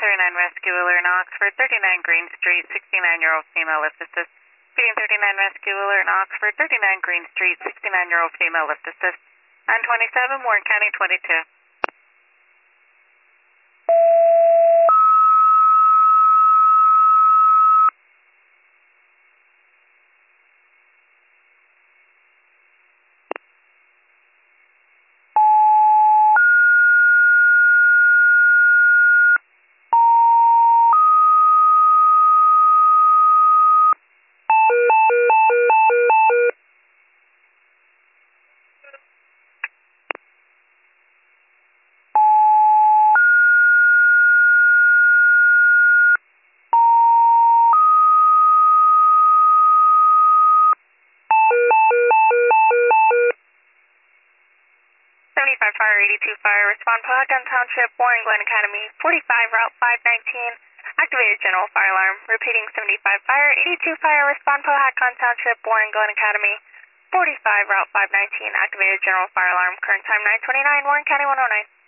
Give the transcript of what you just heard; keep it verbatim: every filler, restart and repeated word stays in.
thirty-nine Rescue Wheeler in Oxford, thirty-nine Green Street, sixty-nine-year-old female lift assist. Speeding thirty-nine Rescue Wheeler in Oxford, thirty-nine Green Street, sixty-nine-year-old female lift assist. nine twenty-seven, Warren County, twenty-two. seventy-five Fire, eighty-two Fire, respond Pawtucket Township, Warren Glen Academy, forty-five Route five nineteen, activated general fire alarm. Repeating, seventy-five Fire, eighty-two Fire, respond Pawtucket Township, Warren Glen Academy, forty-five Route five nineteen, activated general fire alarm. Current time nine twenty-nine, Warren County one oh nine.